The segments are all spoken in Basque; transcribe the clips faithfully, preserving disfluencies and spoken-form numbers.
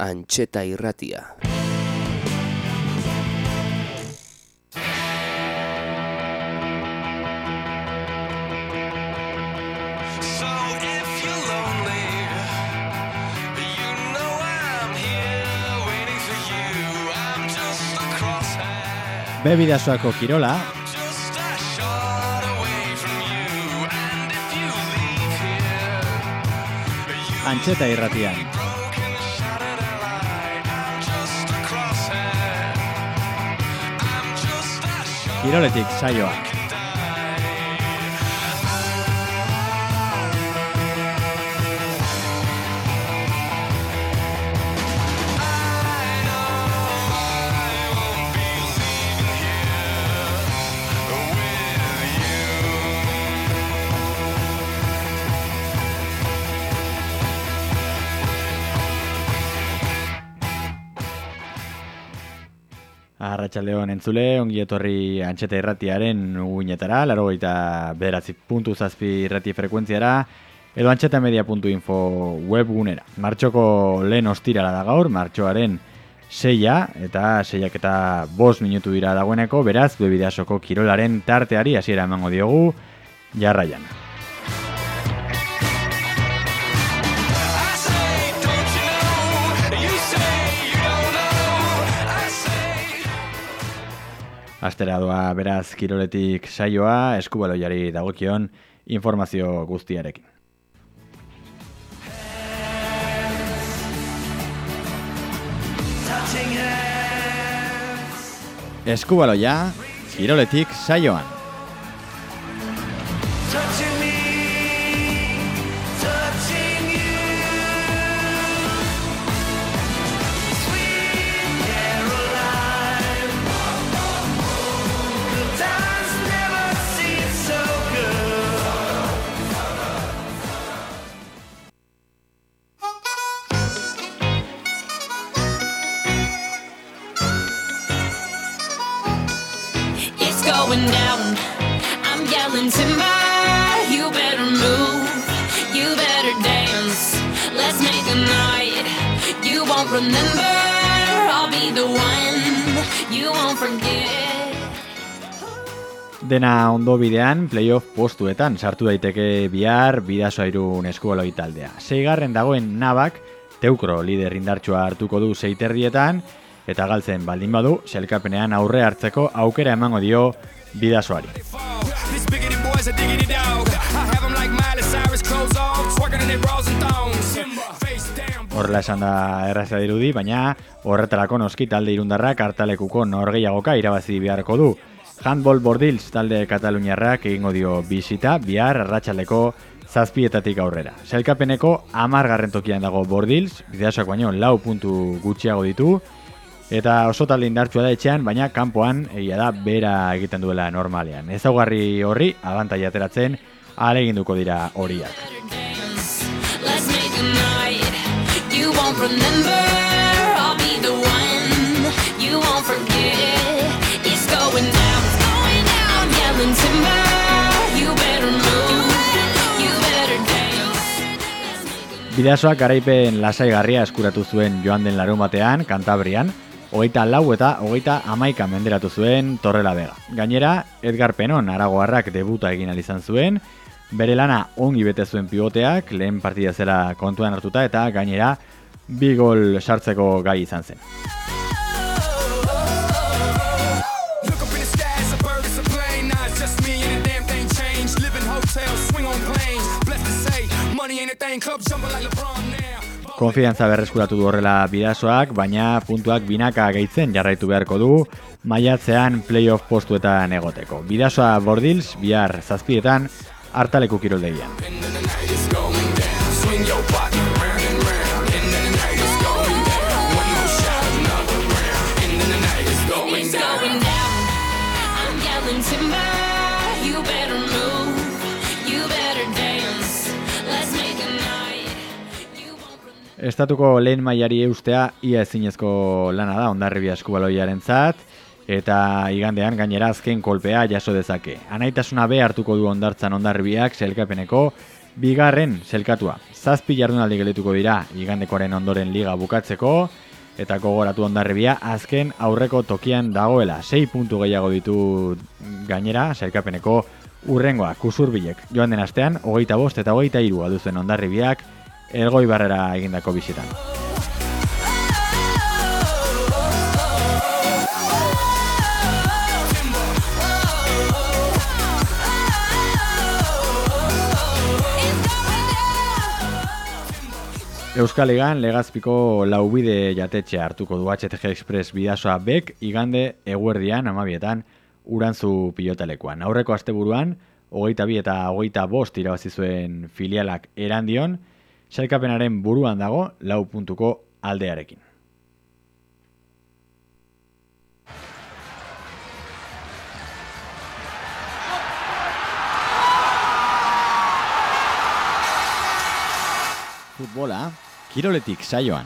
Antxeta Irratia. Be Bidasoako kirola, Antxeta Irratian. Kiroletik saioa. Arratsaldeon entzule, ongi etorri Antxeta Irratiaren uinetara, laurogeita bederatzi puntu zazpi irrati frekuentziara, edo antxetamedia puntu info webgunera. Martxoko lehen ostirala da gaur, martxoaren seia, eta seiak eta bost minutu dira dagoeneko, beraz, Be Bidasoko kirolaren tarteari hasiera emango diogu, jarraian. Astera doa beraz kiroletik saioa, eskubaloiari dagokion informazio guztiarekin. Eskubaloia, kiroletik saioan. Going down, I'm yelling timber, you better move, you better dance, let's make a night, you won't remember, I'll be the one, you won't forget. Dena ondo bidean, playoff postuetan sartu daiteke bihar Bidasoa Irun eskubaloi taldea. Seigarren dagoen Nabak, Teukro lider indartsua hartuko du seiterrietan, eta galtzen baldin badu, sailkapenean aurre hartzeko aukera emango dio Bidasoari. Horrela esan da errazia dirudi, baina horretarako noski talde irundarrak hartalekuko norgehiagoka irabazi beharko du. Handball Bordils talde kataluniarrak egingo dio bisita bihar arratsaldeko zazpietatik aurrera. Sailkapeneko hamargarren tokian dago Bordils, Bidasoak baino lau puntu gutxiago ditu, eta oso talde indartsua da etxean, baina kanpoan egia da bera egiten duela normalean. Ezaugarri horri abantaila ateratzen ahaleginduko dira horiak. Bidasoak garaipen lasaigarria eskuratu zuen joan den larunbatean, Kantabrian, hogeita lau eta hogeita hamaika menderatu zuen Torrelavega. Gainera, Edgar Penon aragoarrak debuta egin izan zuen, bere lana ongi bete zuen pivoteak, lehen partida zela kontuan hartuta eta gainera bi gol sartzeko gai izan zen. Konfiantza berreskuratu du horrela Bidasoak, baina puntuak binaka gehitzen jarraitu beharko du maiatzean playoff postuetan egoteko. Bidasoa Bordils bihar zazpietan hartaleku kiroldegian. Estatuko lehen mailari eustea ia ezinezko lana da Hondarribia eskubaloiarentzat, eta igandean gainera azken kolpea jaso dezake. Anaitasuna be hartuko du Hondartzan Hondarribiak sailkapeneko Bigarren selkatua. Zazpi jardunaldi gelituko dira igandekoaren ondoren liga bukatzeko, eta gogoratu Hondarribia azken aurreko tokian dagoela. Sei puntu gehiago ditu gainera sailkapeneko urrengoa Kusurbilek. Joan den astean, hogeita bost eta hogeita hiru alduzuen Hondarribiak Elgoibarrera egindako bisitan. Euskal Ligan Legazpiko Laubide jatetxea hartuko du H T G Express Bidasoa Bek igande eguerdian amabietan Urantzu pilotalekuan. Aurreko asteburuan, hogeita bi eta hogeita bost irabazi zuen filialak Erandion, sailkapenaren buruan dago lau puntuko aldearekin. Futbola, kiroletik saioan.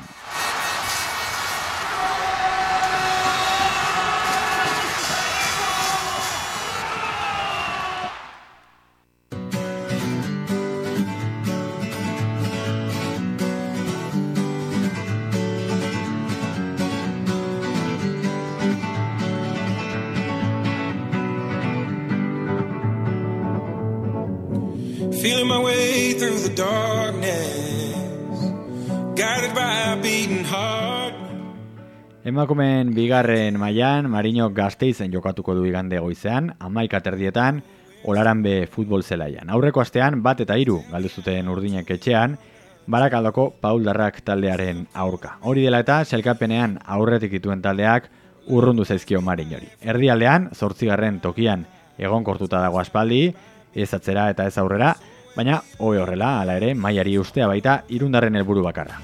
Feeling my way through the darkness, guided by a beating heart. Emakumeen bigarren mailan Mariño Gasteizen jokatuko du igande goizean, hamaika terdietan, Olaranbe futbol zelaian. Aurreko astean bat eta hiru galdu zuten Urdinek etxean, Barakaldoko Pauldarrak taldearen aurka. Hori dela eta sailkapenean aurretik dituen taldeak urrundu zaizkio Mariñori. Erdialdean, zortzigarren tokian egonkortuta dago aspaldi, ez atzera eta ez aurrera, baina hobe horrela, hala ere, mailari ustea baita Irundarren helburu bakarra.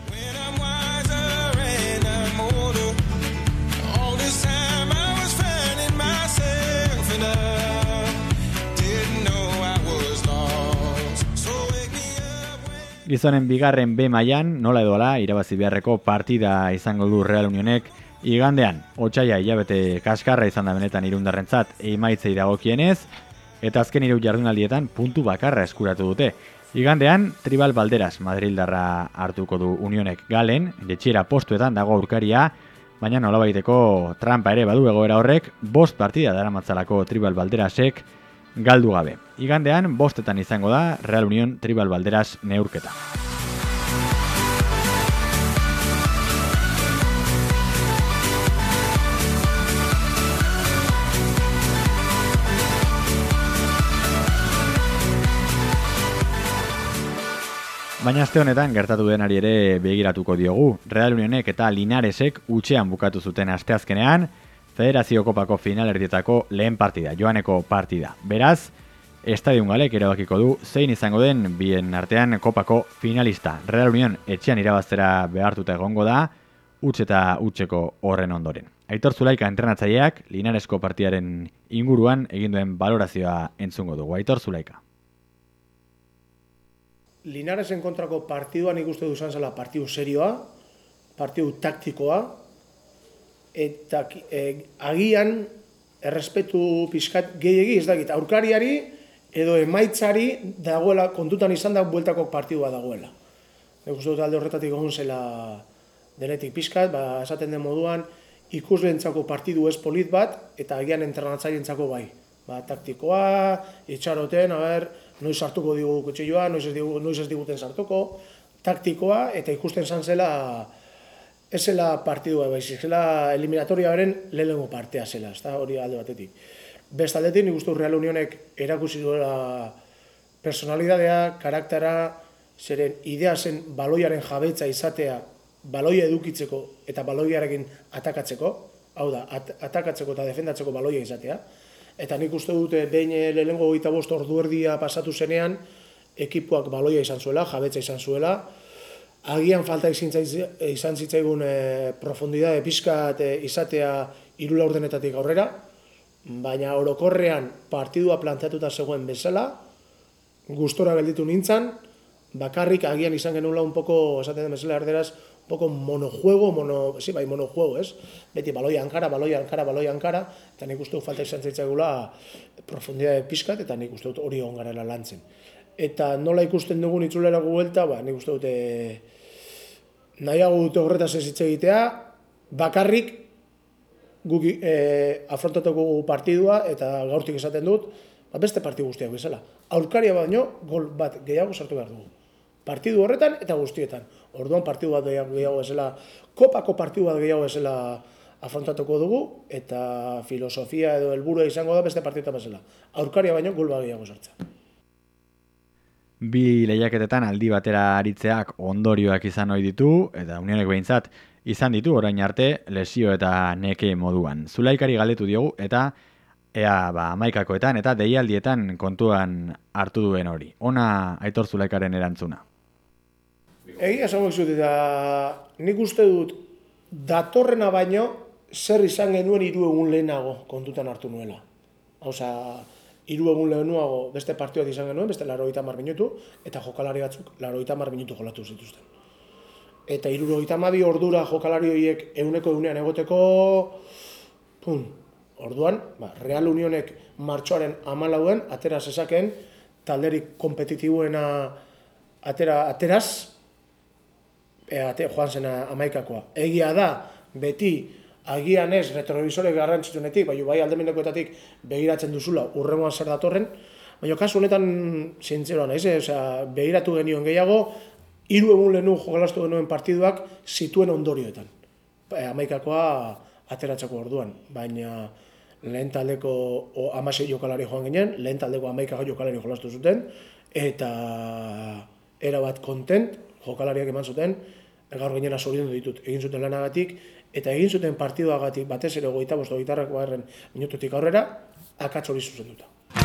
Gizonen bigarren B mailan nola edo hala irabazi beharreko partida izango du Real Unionek igandean. Otsaila hilabete kaskarra izan da benetan Irundarrentzat emaitzei dagokienez, eta azken hiru jardunaldietan puntu bakarra eskuratu dute. Igandean, Tribal Balderas Madrildarra hartuko du Unionek Galen, jetxiera postuetan dago aurkaria, baina nolabaiteko trampa ere badu egoera horrek, bost partida daramatzalako Tribal Balderasek galdu gabe. Igandean, bostetan izango da Real Union Tribal Balderas neurketa. Baina aste honetan gertatu denari ere begiratuko diogu. Real Unionek eta Linaresek utxean bukatu zuten asteazkenean, Federazio Kopako finalerdietako lehen partida, joaneko partida. Beraz, Estadion Galek erabakiko du zein izango den bien artean Kopako finalista. Real Union etxean irabaztera behartuta egongo da, utx eta utxeko horren ondoren. Aitor Zulaika entrenatzaileak Linaresko partidaren inguruan egin duen balorazioa entzungo dugu. Aitor Zulaika. Linaresen kontrako partiduan ikuste du izan zela partidu serioa, partidu taktikoa, eta e, agian errespetu pizkat gehiegi ez dakit, aurkariari edo emaitzari dagoela, kontutan izan da bueltako partidua dagoela. Nik uste dut alde horretatik egon zela denetik pizkat, ba, esaten den moduan ikusleentzako partidu ez polit bat, eta agian entrenatzaileentzako bai. Ba, taktikoa, itxaroten, a ber, noiz hartuko digu kutxilloa, noiz ez, digu, noiz ez diguten sartuko, taktikoa, eta ikusten zan zela, ez zela partidua baizik, zela eliminatoriaren lehenengo partea zela, ez da hori alde batetik. Beste aldetik, nik uste Real Unionek erakusi duela personalidadea, karaktera, zeren idea zen baloiaren jabetza izatea, baloia edukitzeko eta baloiarekin atakatzeko, hau da, at atakatzeko eta defendatzeko baloia izatea. Eta nik uste dute behin lehenengo hogeita bost ordu erdia pasatu zenean, ekipuak baloia izan zuela, jabetza izan zuela, agian falta izan zitzaigun e, profundidade pizkat e, izatea hiru laurdenetatik aurrera, baina orokorrean partidua planteatuta zegoen bezala, gustora gelditu nintzan, bakarrik agian izan genuela un poco, esaten den bezala erderaz, un poco monojuego, mono, sí, bai, monojuego, ez? Beti baloia ankara, baloia ankara, baloia ankara, eta nik uste dut falta izan zitzaigula profundidade pizkat, eta nik uste dut hori egon garela lantzen. eta nola ikusten dugun itzulerako buelta, ba, nik uste dute nahiago dute horretaz ez hitz egitea, bakarrik guk e, afrontatuko partidua, eta gaurtik esaten dut, ba, beste partidu guztiak bezala. Aurkaria baino, gol bat gehiago sartu behar dugu. Partidu horretan eta guztietan. Orduan partidu bat gehiago bezala, kopako partidu bat gehiago bezala afrontatuko dugu, eta filosofia edo helburua izango da beste partiduetan bezala. Aurkaria baino, gol bat gehiago sartza. Bi lehiaketetan aldi batera aritzeak ondorioak izan ohi ditu, eta Unionek behintzat izan ditu orain arte lesio eta neke moduan. Zulaikari galdetu diogu eta ea ba, hamaikakoetan eta deialdietan kontuan hartu duen hori. Ona Aitor Zulaikaren erantzuna. Egia esango dizut, eta nik uste dut datorrena baino zer izan genuen hiru egun lehenago kontutan hartu nuela. Hauza, hiru egun lehenago beste partioak izan genuen, beste laurogeita hamar minutu, eta jokalari batzuk laurogeita hamar minutu jolatu zituzten. Eta hirurogeita hamabi ordura jokalari horiek ehuneko ehunean egoteko, pun, orduan, ba, Real Unionek martxoaren hamalauen atera zezakeen, talderik kompetitibuena atera, ateraz, e, ate, joan zena hamaikakoa. Egia da, beti, agian ez, retrovisore garrantzitsunetik, bai, bai aldamenekoetatik begiratzen duzula, urrengoan zer datorren, baina kasu honetan, zintzeroa naiz, eh? Osea, begiratu genioen gehiago, hiru egun lehenu jokalastu genuen partiduak zituen ondorioetan. E, hamaikakoa ateratzeko orduan, baina lehen taldeko hamasei jokalari joan ginen, lehen taldeko hamaika jokalari jolastu zuten, eta erabat kontent, jokalariak eman zuten, gaur gainera zoriondu ditut, egin zuten lanagatik, eta egin zuten partiduagatik batez ere hogeita bost, hogeita hamar minututik aurrera, akats hori zuzenduta.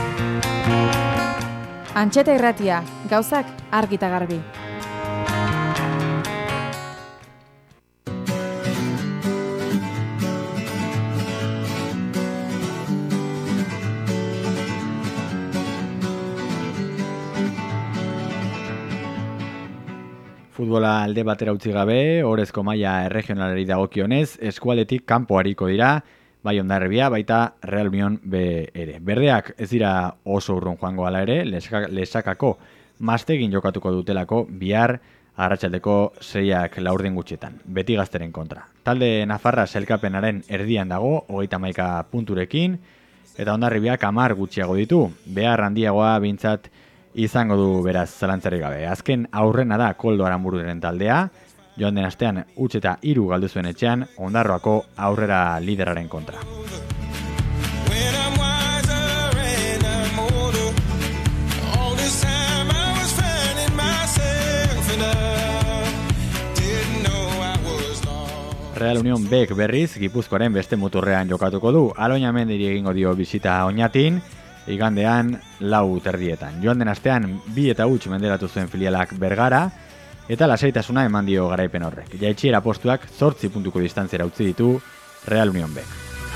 Antxeta Irratia, gauzak argi eta garbi. Futbola alde batera utzi gabe, orezko maila erregionalari dagokionez, eskualetik kanpo hariko dira, bai Hondarribia, baita Real Union B ere. Berdeak ez dira oso urrun joango ala ere, lesakako mastegin jokatuko dutelako bihar arratsaldeko seiak laurden gutxetan, beti gazteren kontra. Talde Nafarra sailkapenaren erdian dago, hogeita hamaika punturekin, eta Hondarribiak hamar gutxiago ditu, behar handiagoa behintzat izango du beraz zalantzarik gabe. Azken aurrena da Koldo Aranbururen taldea, joan den astean huts eta hiru galdu zuen etxean Ondarroako aurrera lideraren kontra. Real Union Bek berriz Gipuzkoaren beste muturrean jokatuko du. Aloña Mendiri egingo dio bisita Oñatin, igandean lau terdietan. Joan den astean bi eta huts menderatu zuen filialak Bergara, eta lasaitasuna eman dio garaipen horrek. Jaitsiera postuak zortzi puntuko distantziera utzi ditu Real Union Bek.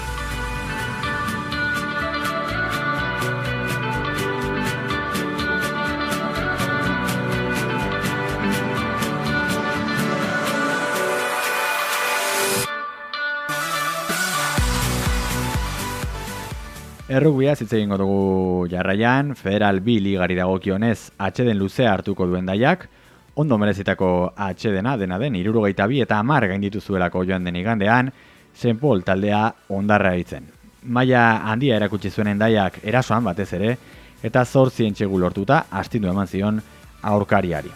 Errugbiaz hitz egingo dugu jarraian, Federal B ligari dagokionez atxeden luzea hartuko duen Daiak, ondo merezitako atxedena dena den hirurogeita bi eta hamar gainditu zuelako joan den igandean, Saint Paul taldea Ondarra hitzen. Maila handia erakutsi zuen Daiak erasoan batez ere, eta zortzi entxegu lortuta astindu eman zion aurkariari.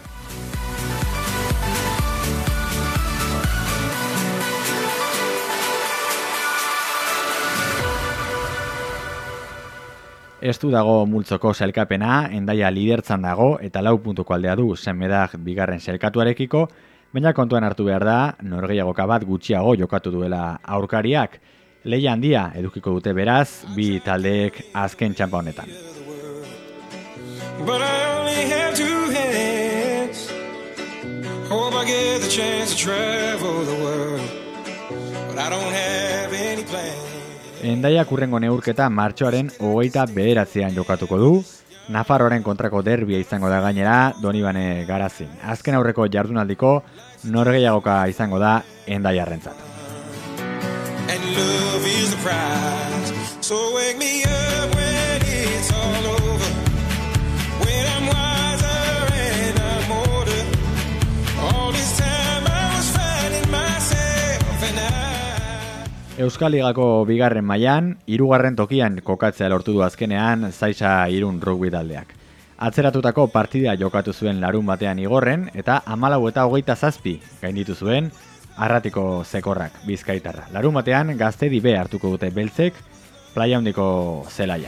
Estu dago multzoko sailkapena, Hendaia lidertzan dago eta lau puntuko aldea du Senmedag bigarren sailkatuarekiko, baina kontuan hartu behar da, norgehiagoka bat gutxiago jokatu duela aurkariak. Lehia handia edukiko dute beraz, bi taldeek azken txanpa honetan. But I only have two hands. Hope I get the chance to travel the world. But I don't have any plans. Hendaiak hurrengo neurketa martxoaren hogeita bederatzean jokatuko du, Nafarroaren kontrako derbia izango da gainera Donibane Garazin. Azken aurreko jardunaldiko norgehiagoka izango da Hendaiarrentzat. So wake me up when it's all over. When I'm wise Euskal Ligako bigarren mailan, hirugarren tokian kokatzea lortu du azkenean Zaisa Irun rugby taldeak. Atzeratutako partida jokatu zuen larun batean igorren eta hamalau eta hogeita zazpi gainditu zuen Arratiko Zekorrak Bizkaitarra. Larun batean Gaztedi B hartuko dute beltzek Playa Handiko zelaian.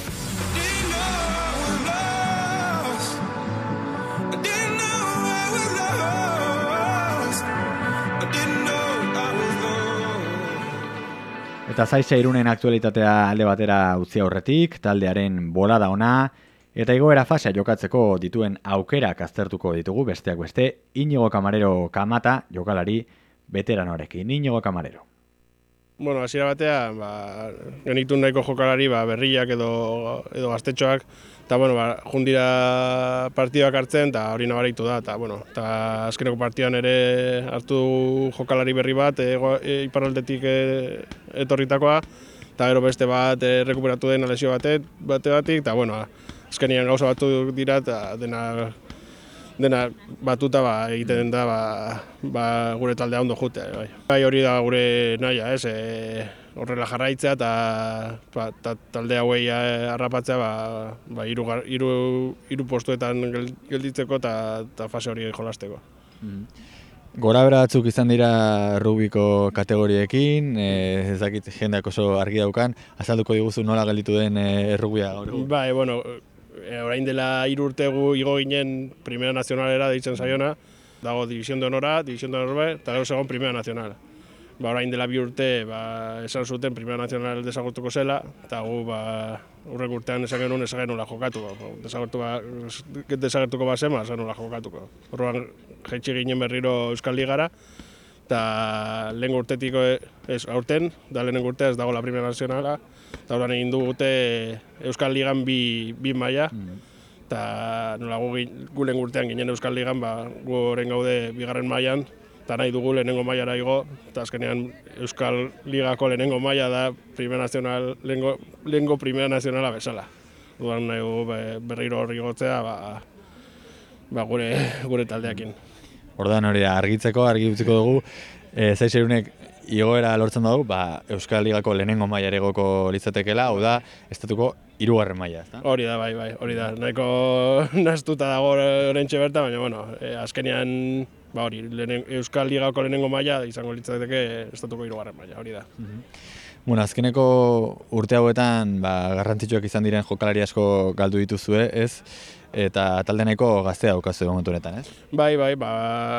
Eta Zaisa Irunen aktualitatea alde batera utzi aurretik, taldearen bolada ona eta igoera fasea jokatzeko dituen aukerak aztertuko ditugu besteak beste Iñigo Camarero Kamata jokalari veteranoarekin. Iñigo Camarero. Bueno, hasiera batean, ba, genitun nahiko jokalari ba, berriak edo, edo gaztetxoak, eta bueno, ba, jundira partidak hartzen, eta hori nabaritu da, eta bueno, eta azkeneko partidan ere hartu jokalari berri bat, e, e, iparraldetik e, etorritakoa, eta gero beste bat e, rekuperatu den lesio bate, bate batik, eta bueno, azkenian gauza batu dira, eta dena, dena batuta ba, egiten da ba, ba, gure taldea ondo jute. Bai. Bai, hori da gure nahia, ez, e, horrela jarraitzea eta ba, ta, talde hauei harrapatzea ba, ba, iru, iru, iru postuetan gelditzeko eta fase hori jolasteko. Mm. Gora bera batzuk izan dira rugbiko kategoriekin, e, ez dakit jendeak oso argi daukan, azalduko diguzu nola gelditu den e, rugbia gaur. Bai, bueno, e, orain dela hiru urte gu igo ginen Primera Nazionalera deitzen zaiona, dago División de Honora, División de Honor eta gero segon Primera Nazional. Ba, orain dela bi urte ba, esan zuten Primera Nazional desagertuko zela, eta gu ba, urrek urtean esan genuen esan genuela jokatu. Ba, desagertu ba, desagertuko bat zema, esan genuela jokatuko. Horroan jaitsi ginen berriro Euskal Ligara, eta lehen urtetik ez aurten, da lehen urtea ez dago la Primera Nazionala, eta horrean egin dugute Euskal Ligan bi, bi maila, eta nola gu, gu lehen urtean ginen Euskal Ligan, ba, gu horren gaude bigarren mailan, eta nahi dugu lehenengo mailara igo, eta azkenean Euskal Ligako lehenengo maila da Primera Nazional, lehenengo, lehenengo Primera Nazionala bezala. Duan nahi dugu berriro horri gotzea ba, ba gure, gure taldeakin. Ordan hori da, argitzeko, argi utziko dugu, e, Zaisa Irunek igoera lortzen dugu, ba, Euskal Ligako lehenengo mailara igoko litzatekela, hau da, estatuko hirugarren maila, ezta? Hori da, bai, bai, hori da. Nahiko nahastuta dago orentxe berta, baina, bueno, e, azkenean, ba hori, lehenen, Euskal Ligako lehenengo maila izango litzateke estatuko hirugarren maila, hori da. Mm-hmm. Bueno, azkeneko urte hauetan, ba, garrantzitsuak izan diren jokalari asko galdu dituzue, ez? Eta talde nahiko gaztea daukazu momentu honetan, ez? Bai, bai, ba,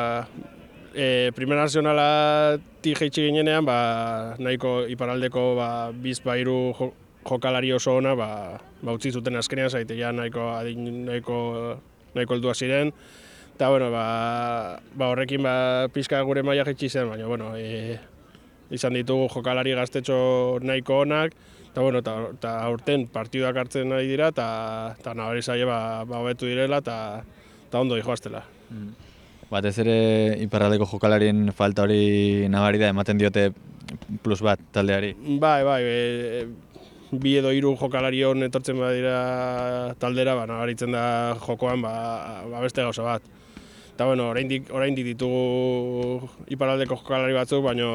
e, Primera Nazionalatik jaitsi ginenean, ba, nahiko iparaldeko ba, biz ba hiru jo, jokalari oso ona, ba, ba utzi zuten azkenean, zaite ja nahiko adin nahiko nahiko heldua ziren. Eta bueno, ba, ba horrekin ba, pizka gure maila jaitsi zen, baina bueno, e, izan ditugu jokalari gaztetxo nahiko onak, eta bueno, eta aurten partiduak hartzen nahi dira, eta nabari zaie ba, ba hobetu direla, eta ondo dijoaztela. Mm. Batez ere iparraldeko jokalarien falta hori nabari da, ematen diote plus bat taldeari? Bai, bai, e, bi edo hiru jokalari hon etortzen badira taldera, ba, nabaritzen da jokoan ba, ba beste gauza bat. Eta bueno, oraindik oraindik ditugu iparraldeko jokalari batzuk, baina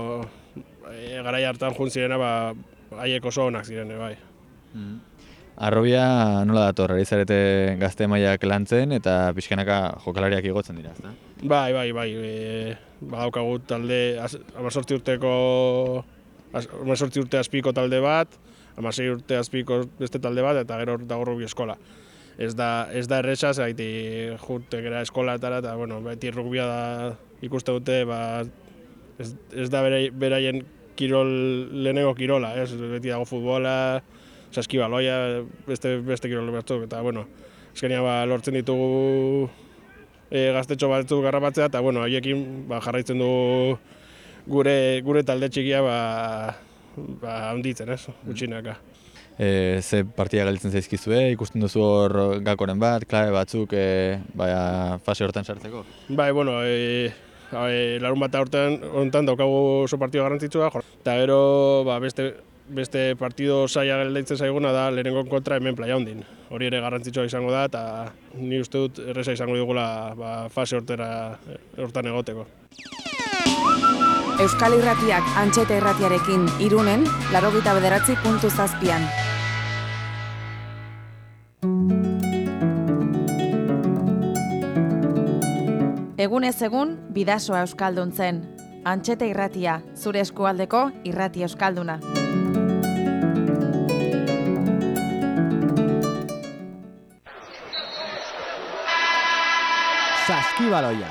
e, garai hartan jun zirena ba haiek oso onak ziren, bai. Mm. Arrobia nola dator, ari zarete gazte mailak lantzen eta pixkanaka jokalariak igotzen dira, ezta? Bai, bai, bai. E, badaukagu talde hamazortzi urteko hamazortzi urte azpiko talde bat, hamasei urte azpiko beste talde bat eta gero dago rugby eskola. Ez da, ez da erresa, zaiti jute gara eskolatara, eta bueno, beti rugbia da ikuste dute, ba, ez, ez da bere, beraien kirol, lehenengo kirola, ez? Beti dago futbola, saskibaloia, beste, beste kirol batzuk, eta bueno, azkenean ba, lortzen ditugu e, gaztetxo batzuk garrapatzea, eta bueno, haiekin ba, jarraitzen dugu gure, gure talde txikia ba, ba, handitzen, ez? Gutxinaka. E, ze partida galditzen zaizkizue, ikusten duzu hor gakoren bat, klabe batzuk e, baina fase hortan sartzeko? Bai, bueno, e, e, larun bat hortan hontan daukagu oso partido garrantzitsua, eta gero ba, beste, beste partido zaila galditzen zaiguna da lehenengo kontra hemen Playa Handin. Hori ere garrantzitsua izango da, eta ni uste dut erreza izango dugula ba, fase hortera, hortan egoteko. Euskal Irratiak Antxeta Irratiarekin Irunen, laurogeita bederatzi puntu zazpian. Egunez egun, bidasoa euskalduntzen. Antxeta Irratia, zure eskualdeko irrati euskalduna. Saskibaloia.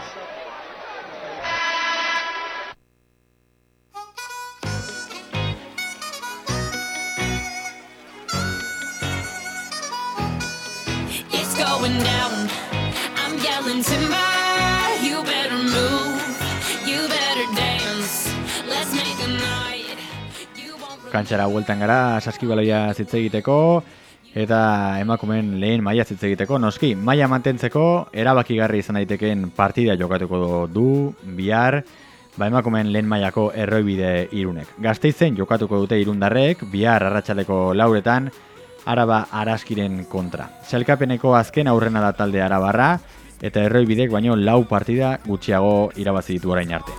It's going down. I'm yelling timber. You better move. You better dance. Let's make a night. You won't Kantxara bueltan gara saskibaloia zitze egiteko eta emakumeen lehen maila zitze egiteko. Noski, maila mantentzeko erabakigarri izan daitekeen partida jokatuko du bihar, ba emakumeen lehen mailako erroibide Irunek. Gasteizen jokatuko dute irundarrek bihar arratsaldeko lauretan Araba Araskiren kontra. Sailkapeneko azken aurrena da talde arabarra eta erroibidek baino lau partida gutxiago irabazi ditu orain arte.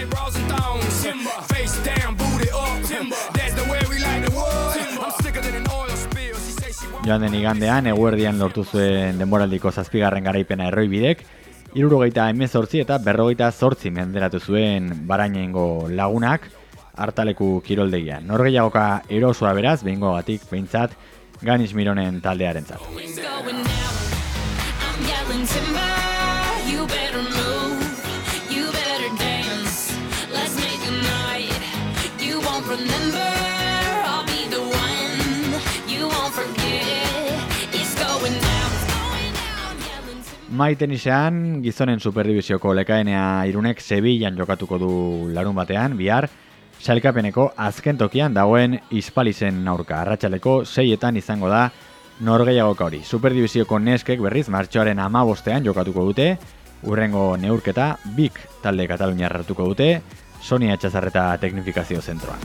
Joan den igandean, eguerdian lortu zuen denboraldiko zazpigarren garaipena erroibidek, hirurogeita hemezortzi eta berrogeita zortzi menderatu zuen Barainengo lagunak hartaleku kiroldegian. Norgehiagoka erosoa beraz, behingogatik behintzat, Ganis Mironen taldearentzat. It's going down. I'm yelling timber. You better move. You better dance. Let's make a night. You won't remember. I'll be the one. You won't forget. It's going down. It's going down. Yelling timber. Mai tenisean, gizonen superdibizioko lekaenea Irunek Sevillan jokatuko du larun batean, bihar, sailkapeneko azken tokian dagoen Hispalisen aurka. Arratsaleko seietan izango da norgehiagoka hori. Superdibizioko neskek berriz martxoaren hamabostean jokatuko dute, urrengo neurketa bik talde Kataluniarra hartuko dute, Sonia Etxazarreta Teknifikazio Zentroan.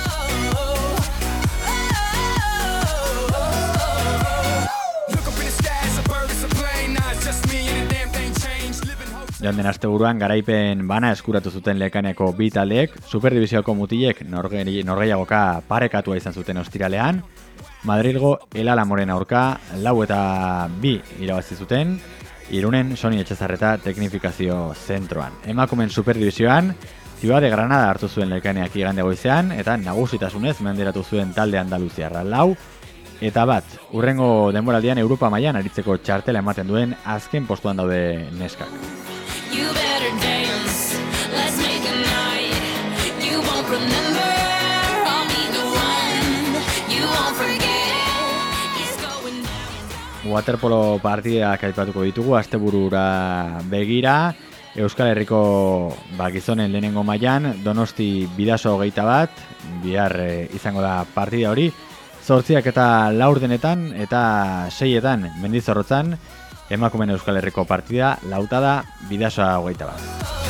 Joan den asteburuan garaipen bana eskuratu zuten Lekaineko bi taldeek, superdibizioko mutilek norge- norgehiagoka parekatua izan zuten ostiralean, Madrilgo El Alamoren aurka lau eta bi irabazi zuten, Irunen Sonia Etxezarreta Teknifikazio Zentroan. Emakumen superdibizioan, Ciudad de Granada hartu zuen Lekaineak igande goizean, eta nagusitasunez menderatu zuen talde andaluziarra lau, eta bat, urrengo denboraldian Europa mailan aritzeko txartela ematen duen azken postuan daude neskak. You better dance. Let's make a night. You won't remember. I'll be the one. You won't forget. It's going down. Waterpolo partidak aipatuko ditugu asteburura begira. Euskal Herriko ba, gizonen lehenengo mailan Donosti Bidaso hogeita bat, bihar e, izango da partida hori. Zortziak eta laurdenetan eta seietan Mendizorrotzan, emakumen Euskal Herriko partida lautada Bidasoa hogeita bat.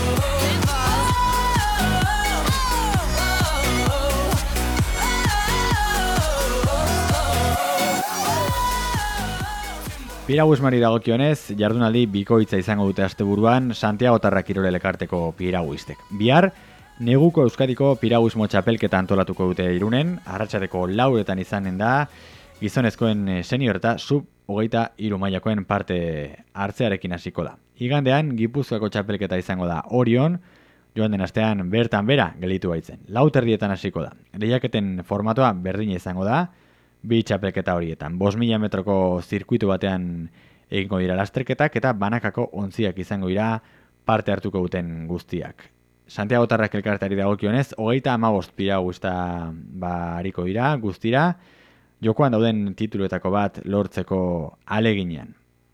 Piraguismari dagokionez, jardunaldi bikoitza izango dute asteburuan Santiagotarra Kirol Elkarteko piraguistek. Bihar, neguko Euskadiko piraguismo txapelketa antolatuko dute Irunen, arratsaldeko lauretan izanen da, gizonezkoen senior eta sub hogeita hiru mailakoen parte hartzearekin hasiko da. Igandean, Gipuzkoako txapelketa izango da Orion, joan den astean bertan bera gelditu baitzen. Lau terdietan hasiko da. Lehiaketen formatoa berdina izango da, bi txapelketa horietan. bost mila metroko zirkuitu batean egingo dira lasterketak eta banakako ontziak izango dira parte hartuko duten guztiak. Santiagotarrak elkarteari dagokionez, hogeita hamabost piraguista ba hariko dira guztira, jokoan dauden tituluetako bat lortzeko aleginean.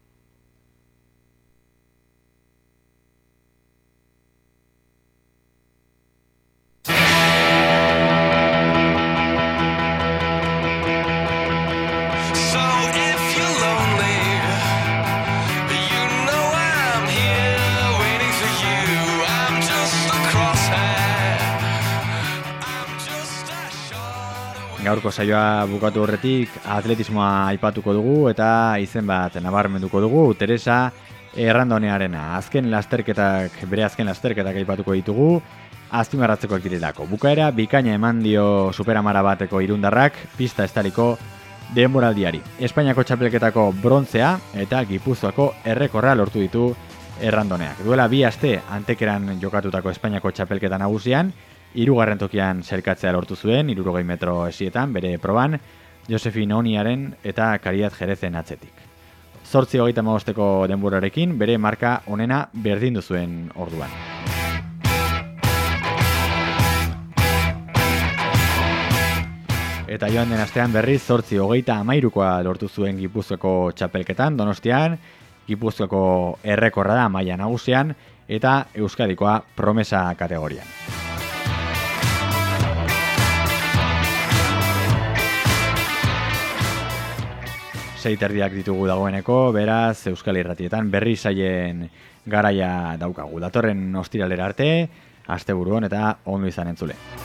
Gaurko saioa bukatu horretik atletismoa aipatuko dugu eta izen bat nabarmenduko dugu, Teresa Errandonearena. Azken lasterketak, bere azken lasterketak aipatuko ditugu, azpimarratzekoak direlako. Bukaera, bikaina eman dio superamara bateko irundarrak, pista estaliko denboraldiari. Espainiako txapelketako brontzea eta Gipuzkoako errekorra lortu ditu errandoneak. Duela bi aste Antekeran jokatutako Espainiako txapelketa nagusian, hirugarren tokian sailkatzea lortu zuen, hirurogei metro esietan, bere proban, Josefin Oniaren eta Caridad Jerezen atzetik. Zortzi hogeita hamabosteko denborarekin, bere marka onena berdindu zuen orduan. Eta joan den astean berriz zortzi hogeita hamairukoa lortu zuen Gipuzkoako txapelketan, Donostian, Gipuzkoako errekorra da maila nagusian eta Euskadikoa promesa kategorian. Sei terdiak ditugu dagoeneko, beraz Euskal Irratietan berri zaien garaia daukagu. Datorren ostiralera arte, asteburu hon eta ondo izan entzule.